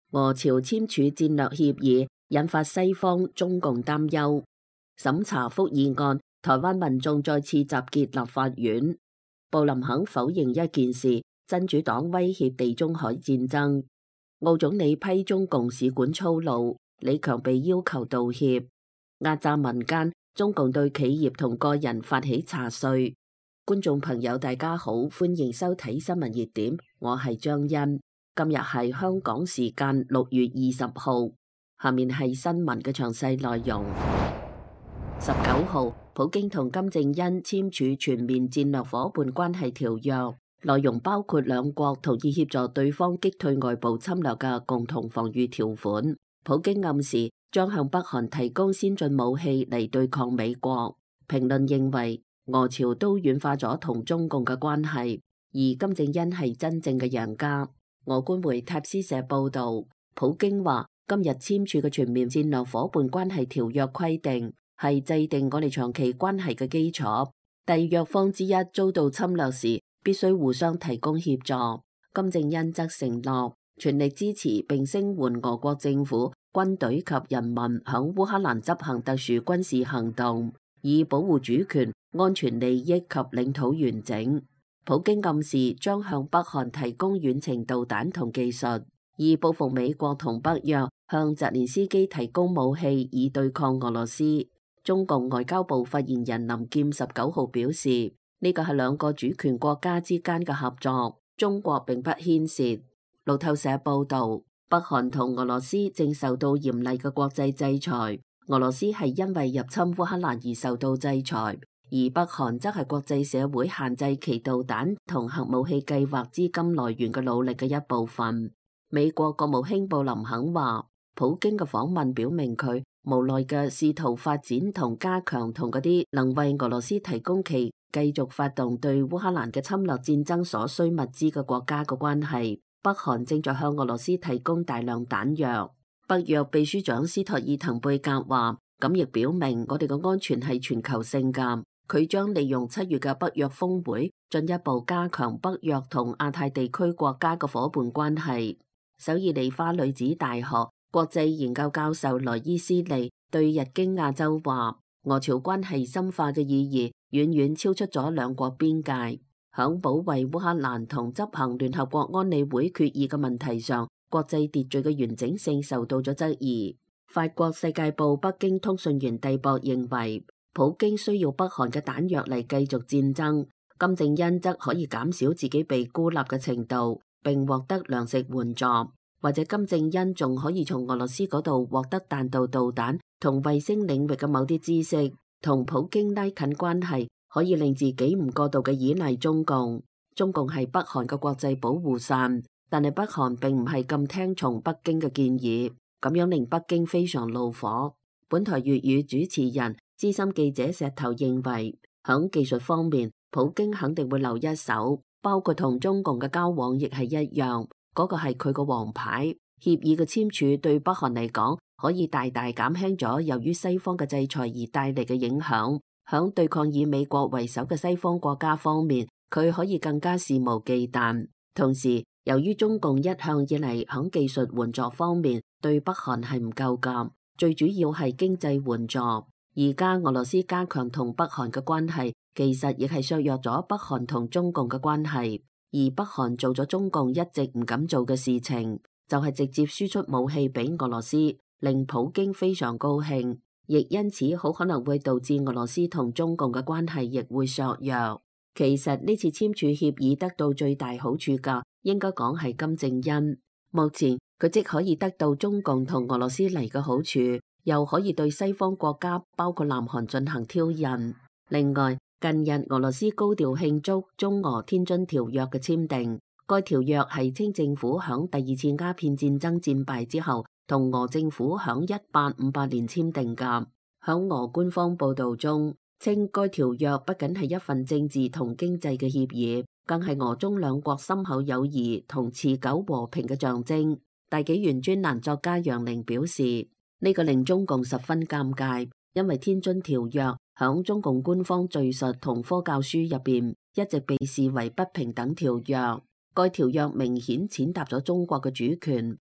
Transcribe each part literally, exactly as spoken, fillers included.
俄朝簽署戰略協議，引發西方中共擔憂。審查福議案，台灣民眾再次集結立法院。布林肯否認一件事，真主黨威脅地中海戰爭。澳總理批中共使館粗魯，李強被要求道歉。壓榨民間，中共對企業同個人發起查稅。觀眾朋友大家好，歡迎收睇新聞熱點，我係張欣。今日係香港時間六月二十號，下面係新聞嘅詳細內容。十九號，普京同金正恩簽署全面戰略夥伴關係條約，內容包括兩國同意協助對方擊退外部侵略嘅共同防禦條款。普京暗示將向北韓提供先進武器嚟對抗美國。評論認為，俄朝都軟化咗同中共嘅關係，而金正恩係真正嘅贏家。俄官媒塔斯社報道，普京話今日簽署嘅全面戰略夥伴關係條約規定係制定我哋長期關係嘅基礎。締約方之一遭到侵略時，必須互相提供協助。金正恩則承諾全力支持並聲援俄國政府、軍隊及人民響烏克蘭執行特殊軍事行動，以保護主權、安全利益及領土完整。普京暗示將向北韓提供遠程導彈同技術，以報復美國同北約向澤連斯基提供武器以對抗俄羅斯。中共外交部發言人林劍十九號表示，呢個係兩個主權國家之間嘅合作，中國並不牽涉。路透社報道，北韓同俄羅斯正受到嚴厲嘅國際制裁，俄羅斯係因為入侵烏克蘭而受到制裁。而北韓則係國際社會限制其導彈同核武器計劃資金來源嘅努力嘅一部分。美國國務卿布林肯話，普京嘅訪問表明佢無奈嘅試圖發展同加強同嗰啲能為俄羅斯提供其繼續發動對烏克蘭嘅侵略戰爭所需物資嘅國家嘅關係。北韓正在向俄羅斯提供大量彈藥。北約秘書長斯托爾滕貝格話，咁亦表明我哋嘅安全係全球性㗎。佢將利用七月嘅北約峰會，進一步加強北約同亞太地區國家嘅伙伴關係。首爾梨花女子大學國際研究教授萊伊斯利對日經亞洲話，俄朝關係深化嘅意義遠遠超出咗兩國邊界。響保衛烏克蘭同執行聯合國安理會決議嘅問題上，國際秩序嘅完整性受到咗質疑。法國世界報北京通訊員蒂博認為，普京需要北韓嘅彈藥嚟繼續戰爭，金正恩則可以減少自己被孤立嘅程度，並獲得糧食援助，或者金正恩仲可以從俄羅斯嗰度獲得彈道導彈同衛星領域嘅某啲知識，同普京拉近關係，可以令自己唔過度嘅依賴中共。中共係北韓嘅國際保護傘，但係北韓並唔係咁聽從北京嘅建議，咁樣令北京非常怒火。本台粵語主持人資深記者石頭認為，響技術方面，普京肯定會留一手，包括同中共嘅交往亦係一樣，嗰個係佢個王牌。協議嘅簽署對北韓嚟講，可以大大減輕咗由於西方嘅制裁而帶嚟嘅影響。響對抗以美國為首嘅西方國家方面，佢可以更加肆無忌憚。同時，由於中共一向以嚟響技術援助方面對北韓係唔夠㗎，最主要係經濟援助。而家俄羅斯加強同北韓嘅關係，其實亦係削弱咗北韓同中共嘅關係。而北韓做咗中共一直唔敢做嘅事情，就係直接輸出武器俾俄羅斯，令普京非常高興，亦因此好可能會導致俄羅斯同中共嘅關係亦會削弱。其實呢次簽署協議得到最大好處嘅，應該講係金正恩。目前佢即可以得到中共同俄羅斯嚟嘅好處，又可以對西方國家包括南韓進行挑釁。另外，近日俄羅斯高調慶祝中俄天津條約嘅簽訂，該條約係清政府響第二次鴉片戰爭戰敗之後，同俄政府響一八五八年簽訂㗎。響俄官方報道中，稱該條約不僅係一份政治同經濟嘅協議，更係俄中兩國深厚友誼同持久和平嘅象徵。大紀元專欄作家楊玲表示，呢個令中共十分尷尬，因為天津條約響中共官方敘述同科教書入邊一直被視為不平等條約。該條約明顯踐踏咗中國嘅主權，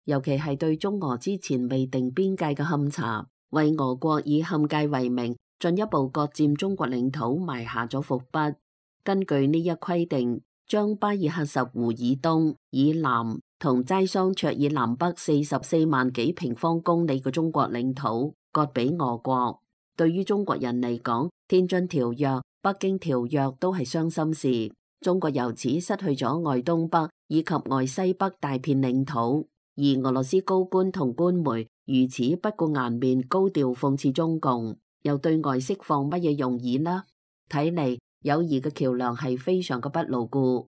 尤其係對中俄之前未定邊界嘅勘察，為俄國以勘界為名進一步割佔中國領土埋下咗伏筆。根據呢一規定，將巴爾喀什湖以東、以南同齋桑卓以南北四十四萬幾平方公里嘅中國領土割俾俄國。對於中國人嚟講，天津條約、北京條約都係傷心事。中國由此失去咗外東北以及外西北大片領土，而俄羅斯高官同官媒如此不顧顏面，高調諷刺中共，又對外釋放乜嘢用意呢？睇嚟友誼嘅橋樑係非常嘅不牢固。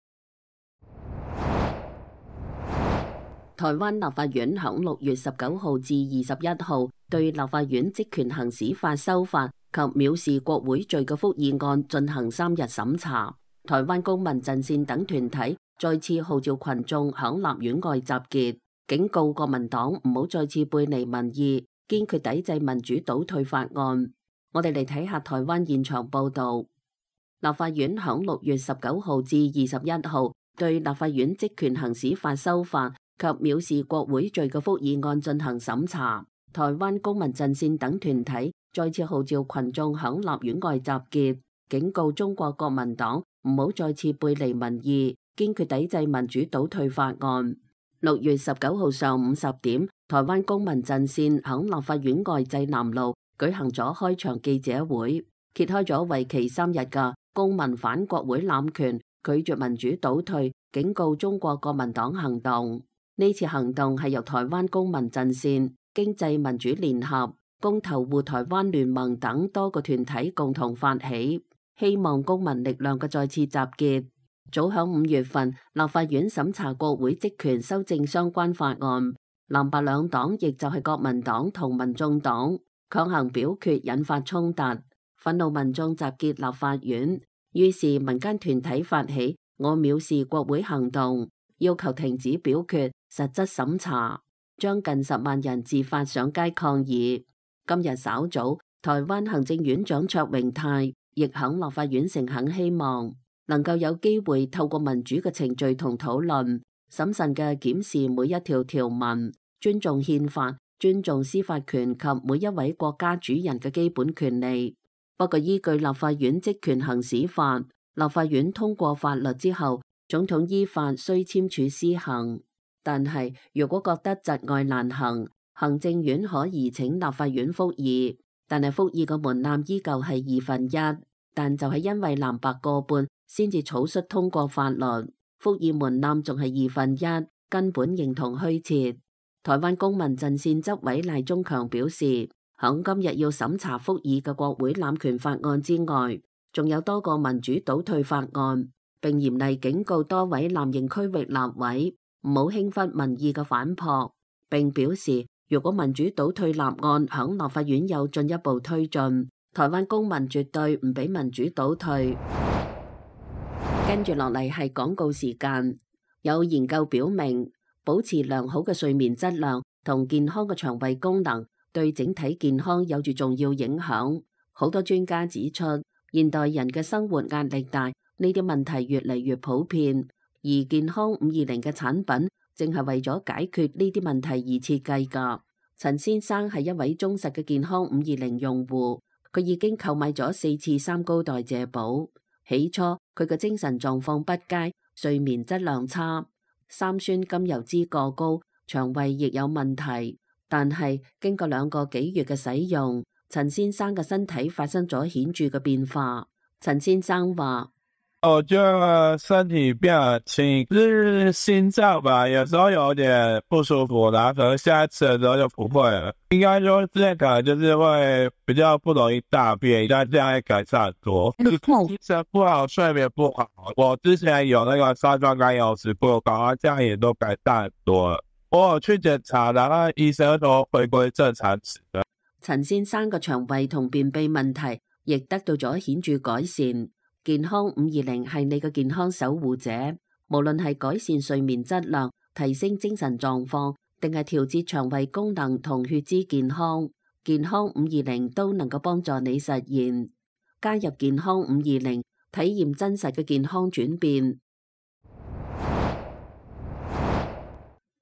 台灣立法院響六月十九號至二十一號對立法院職權行使法修法及藐視國會罪嘅覆議案進行三日審查。台灣公民陣線等團體再次號召群眾響立院外集結，警告國民黨唔好再次背離民意，堅決抵制民主倒退法案。我哋嚟睇下台灣現場報道。立法院響六月十九號至二十一號對立法院職權行使法修法及藐視國會罪嘅覆議案進行審查。台灣公民陣線等團體再次號召群眾響立院外集結，警告中國國民黨唔好再次背離民意，堅決抵制民主倒退法案。六月十九號上午十點，台灣公民陣線響立法院外濟南路舉行咗開場記者會，揭開咗為期三日嘅公民反國會濫權、拒絕民主倒退、警告中國國民黨行動。呢次行動係由台灣公民陣線、經濟民主聯合、公投護台灣聯盟等多個團體共同發起，希望公民力量嘅再次集結。早響五月份，立法院審查國會職權修正相關法案，藍白兩黨亦就係國民黨同民眾黨強行表決，引發衝突，憤怒民眾集結立法院，於是民間團體發起我藐視國會行動，要求停止表決，實質審查，將近十萬人自發上街抗議。今日稍早，台灣行政院長卓榮泰亦響立法院誠懇希望能夠有機會透過民主嘅程序同討論，審慎嘅檢視每一條條文，尊重憲法，尊重司法權及每一位國家主人嘅基本權利。不過依據立法院職權行使法，立法院通過法律之後，總統依法須簽署施行。但係如果覺得窒礙難行，行政院可以請立法院復議，但係復議嘅門檻依舊係二分一，但就係因為藍白過半先至草率通過法律，復議門檻仲係二分一，根本形同虛設。台灣公民陣線執委賴中強表示，響今日要審查復議嘅國會濫權法案之外，仲有多個民主倒退法案，並嚴厲警告多位藍營區域立委唔好輕忽民意嘅反撲，並表示如果民主倒退立案響立法院有進一步推進，台灣公民絕對唔俾民主倒退。跟住落嚟係廣告時間。有研究表明，保持良好嘅睡眠質量同健康嘅腸胃功能對整體健康有住重要影響。好多專家指出，現代人嘅生活壓力大，呢啲問題越嚟越普遍，而健康五二零嘅產品正係為咗解決呢啲問題而設計㗎。陳先生係一位忠實嘅健康五二零用戶，佢已經購買咗四次三高代謝寶。起初佢嘅精神狀況不佳，睡眠質量差，三酸甘油酯過高，腸胃亦有問題。但係經過兩個幾月嘅使用，陳先生嘅身體發生咗顯著嘅變化。陳先生話： 我覺得身體變得輕，就是心臟吧，有時候有點不舒服，然後可能下次的時候就不會了。應該說之前可能就是會比較不容易大便，但這樣會改善很多。精神不好，睡眠不好，我之前有那個三酸甘油酯過高，這樣也都改善很多了。我有去檢查，然後醫生都回歸正常值。 陳先生嘅腸胃同便秘問題亦得到咗顯著改善。健康五二零係你嘅健康守護者，無論係改善睡眠質量、提升精神狀況，定係調節腸胃功能同血脂健康，健康五二零都能夠幫助你實現。加入健康五二零，體驗真實嘅健康轉變。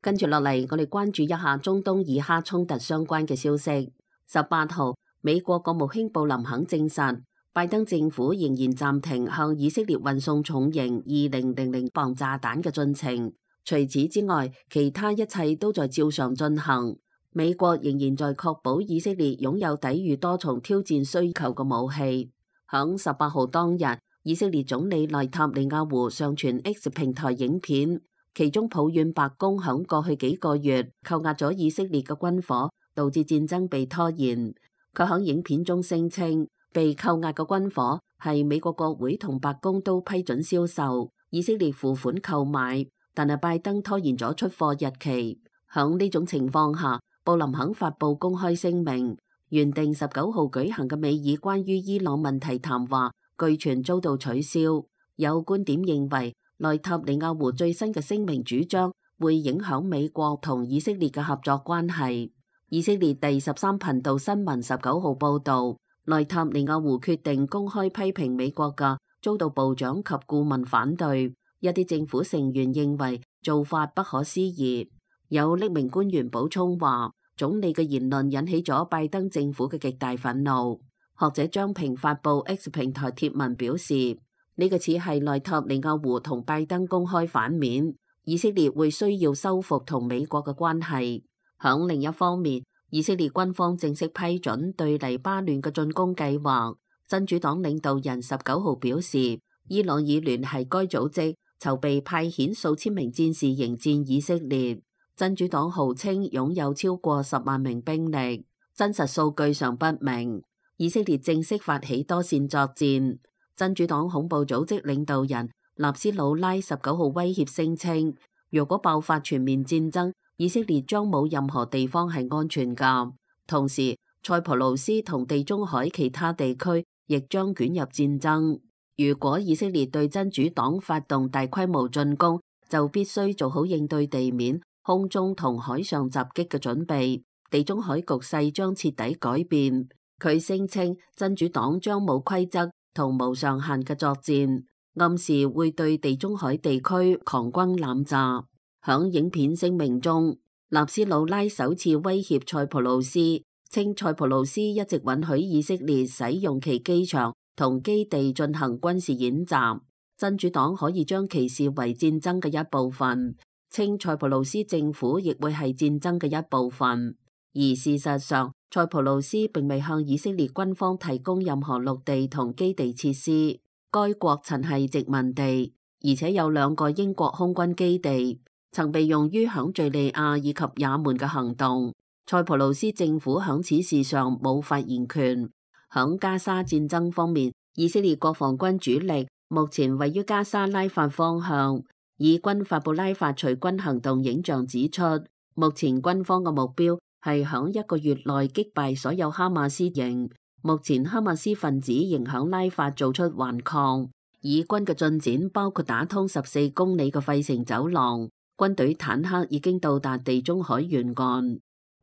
跟住落嚟，我哋關注一下中東以哈衝突相關嘅消息。十八號，美國國務卿布林肯證實，拜登政府仍然暫停向以色列運送重型二零零零磅炸彈嘅進程。除此之外，其他一切都在照常進行。美國仍然在確保以色列擁有抵禦多重挑戰需求嘅武器。響十八號當日，以色列總理內塔尼亞胡上傳 X 平台影片，其中抱怨白宮響過去幾個月扣押咗以色列嘅軍火，導致戰爭被拖延。佢響影片中聲稱，被扣押嘅軍火係美國國會同白宮都批准銷售，以色列付款購買，但係拜登拖延咗出貨日期。響呢種情況下，布林肯發布公開聲明，原定十九號舉行嘅美以關於伊朗問題談話，據傳遭到取消。有觀點認為，內塔尼亞胡最新嘅聲明主張會影響美國同以色列嘅合作關係。以色列第十三頻道新聞十九號報導，內塔尼亞胡決定公開批評美國嘅，遭到部長及顧問反對。一啲政府成員認為做法不可思議。有匿名官員補充話，總理嘅言論引起咗拜登政府嘅極大憤怒。學者張平發布 X 平台貼文表示，呢個似係內塔尼亞胡同拜登公開反面，以色列會需要修復同美國嘅關係。響另一方面，以色列軍方正式批准對黎巴嫩嘅進攻計劃。真主黨領導人十九號表示，伊朗已聯繫該組織，籌備派遣數千名戰士迎戰以色列。真主黨號稱擁有超過十萬名兵力，真實數據尚不明。以色列正式發起多線作戰。真主黨恐怖組織領導人納斯魯拉十九號威脅聲稱，如果爆發全面戰爭，以色列將冇任何地方係安全㗎。同時，塞浦路斯同地中海其他地區亦將捲入戰爭。如果以色列對真主黨發動大規模進攻，就必須做好應對地面、空中同海上襲擊嘅準備，地中海局勢將徹底改變。佢聲稱真主黨將冇規則同無上限嘅作戰，暗示會對地中海地區狂轟濫炸。響影片聲明中，納斯魯拉首次威脅塞浦路斯，稱塞浦路斯一直允許以色列使用其機場同基地進行軍事演習，真主黨可以將其視為戰爭嘅一部分。稱塞浦路斯政府亦會係戰爭嘅一部分，而事實上，塞浦路斯並未向以色列軍方提供任何陸地同基地設施。該國曾係殖民地，而且有兩個英國空軍基地，曾被用於響敘利亞以及也門嘅行動。塞浦路斯政府響此事上冇發言權。響加沙戰爭方面，以色列國防軍主力目前位於加沙拉法方向。以軍發布拉法隨軍行動影像指出，目前軍方嘅目標係響一個月內擊敗所有哈馬斯營。目前哈馬斯分子仍響拉法做出頑抗。以軍嘅進展包括打通十四公里嘅費城走廊，軍隊坦克已經到達地中海沿岸。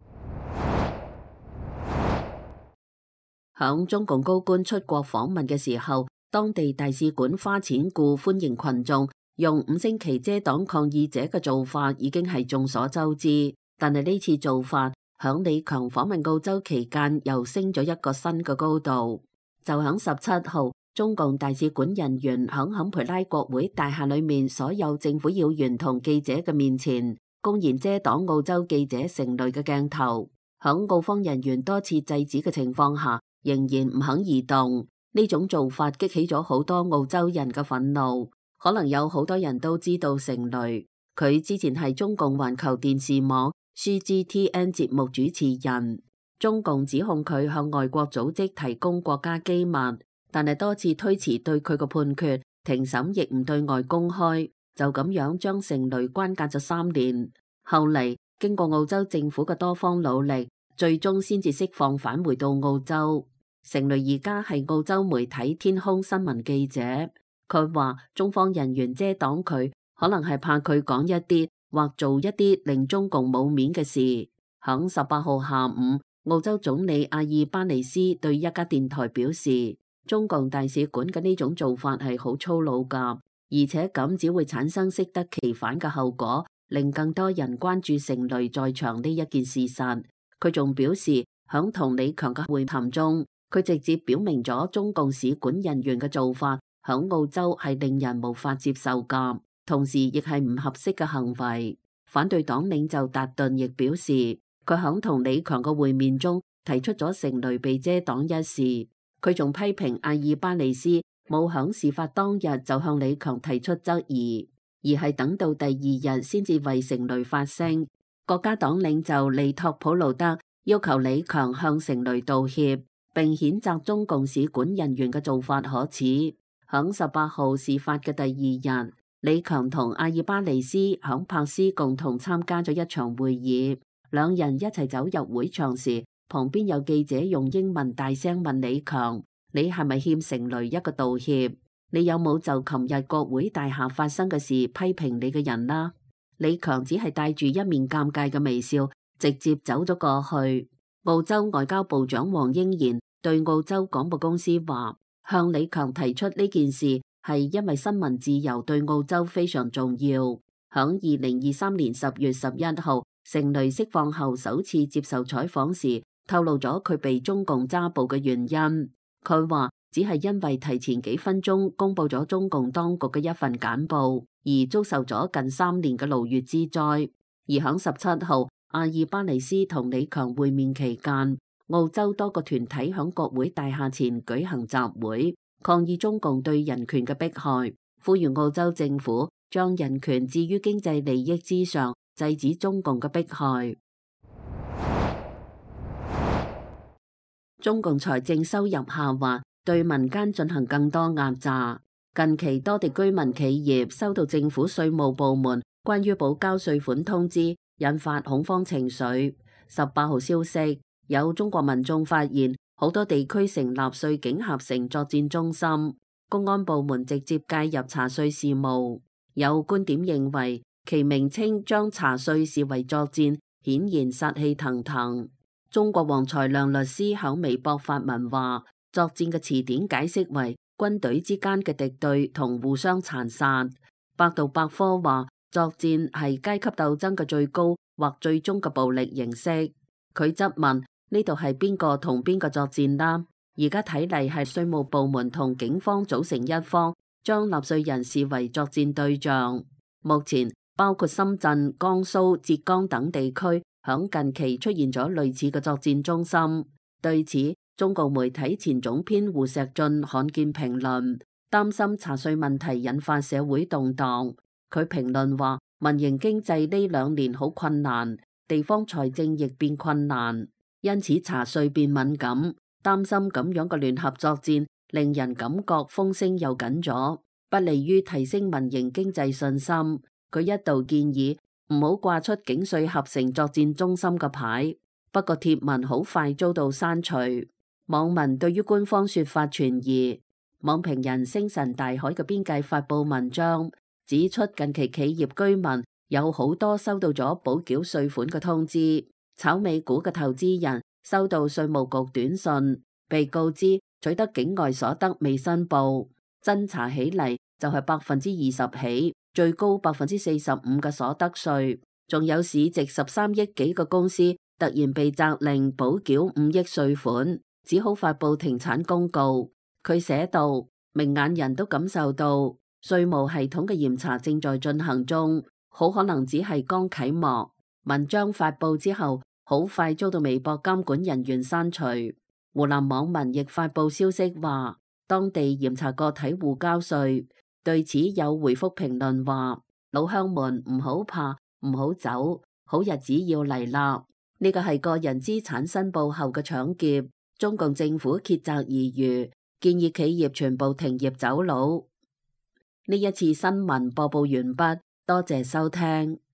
響中共高官出國訪問嘅時候，當地大使館花錢雇歡迎群眾，用五星旗遮擋抗議者嘅做法已經係眾所周知，但係呢次做法響李強訪問澳洲期間又升咗一個新嘅高度。就響十七號，中共大使館人員響坎培拉國會大廈裏面所有政府要員同記者嘅面前，公然遮擋澳洲記者成蕾嘅鏡頭。響澳方人員多次制止嘅情況下，仍然唔肯移動。呢種做法激起咗好多澳洲人嘅憤怒。可能有好多人都知道成蕾，佢之前係中共環球電視網 C G T N 節目主持人。中共指控佢向外國組織提供國家機密，但係多次推遲對佢嘅判決，庭審亦唔對外公開，就咁樣將成蕾關押咗三年。後嚟經過澳洲政府嘅多方努力，最終先至釋放返回到澳洲。成蕾而家係澳洲媒體天空新聞記者。佢話中方人員遮擋佢，可能係怕佢講一啲或做一啲令中共冇面嘅事。響十八號下午，澳洲總理阿爾巴尼斯對一家電台表示，中共大使館嘅呢種做法係好粗魯噶，而且咁只會產生適得其反嘅後果， 令更多人關注成蕾在場呢一件事實。佢仲表示，響同李強嘅會談中，佢直接表明咗中共使館人員嘅做法響澳洲係令人無法接受㗎，同時亦係唔合適嘅行為。反對黨領袖達頓亦表示，佢響同李強嘅會面中提出咗成蕾被遮擋一事。佢仲批評阿爾巴尼斯冇響事發當日就向李強提出質疑，而係等到第二日先至為成蕾發聲。國家黨領袖利托普魯德要求李強向成蕾道歉，並譴責中共使館人員嘅做法可恥。響十八號事發嘅第二日，李強同阿爾巴尼斯響柏斯共同參加咗一場會議，兩人一齊走入會場時，旁邊有記者用英文大聲問李強：你係咪欠成蕾一個道歉？你有冇就琴日國會大廈發生嘅事批評你嘅人啦？李強只係帶住一面尷尬嘅微笑，直接走咗過去。澳洲外交部長黃英賢對澳洲廣播公司話，向李強提出呢件事係因為新聞自由對澳洲非常重要。響二零二三年十月十一號，成蕾釋放後首次接受採訪時，透露咗佢被中共抓捕嘅原因。佢話只係因為提前幾分鐘公布咗中共當局嘅一份簡報，而遭受咗近三年嘅牢獄之災。而響十七號，阿爾巴尼斯同李強會面期間，澳洲多個團體響國會大廈前舉行集會，抗議中共對人權嘅迫害，呼籲澳洲政府將人權置於經濟利益之上，制止中共嘅迫害。中共財政收入下滑，對民間進行更多壓榨。近期多地居民企業收到政府稅務部門關於補交稅款通知，引發恐慌情緒。十八號消息，有中國民眾發現好多地區成立稅警合成作戰中心，公安部門直接介入查稅事務。有觀點認為，其名稱將查稅視為作戰，顯然殺氣騰騰。中國王才亮律師響微博發文話，作戰嘅詞典解釋為軍隊之間嘅敵對同互相殘殺。百度百科話，作戰係階級鬥爭嘅最高或最終嘅暴力形式。佢質問，呢度係邊個同邊個作戰啦？而家睇嚟係稅務部門同警方組成一方，將納稅人視為作戰對象。目前包括深圳、江蘇、浙江等地區響近期出現咗類似嘅作戰中心。對此，中共媒體前總編胡錫進罕見評論，擔心查稅問題引發社會動盪。佢評論話，民營經濟呢兩年好困難，地方財政亦變困難，因此查稅變敏感，擔心咁樣嘅聯合作戰令人感覺風聲又緊咗，不利於提升民營經濟信心。佢一度建議唔好掛出警稅合成作戰中心嘅牌，不過貼文好快遭到刪除。網民對於官方說法存疑。網評人星辰大海嘅編輯發佈文章，指出近期企業居民有好多收到咗補繳稅款嘅通知。炒美股嘅投資人收到稅務局短信，被告知取得境外所得未申報，偵查起嚟就係百分之二十起，最高百分之四十五嘅所得稅。仲有市值十三億幾嘅公司突然被責令補繳五億稅款，只好發佈停產公告。佢寫道，明眼人都感受到稅務系統嘅嚴查正在進行中，好可能只係剛啟幕。文章發佈之後，好快遭到微博監管人員刪除。湖南網民亦發佈消息話，當地嚴查個體戶交稅。對此有回覆評論話，老鄉們唔好怕，唔好走，好日子要嚟啦。呢個係個人資產申報後嘅搶劫，中共政府竭責而漁，建議企業全部停業走佬。呢一次新聞播報完畢，多謝收聽。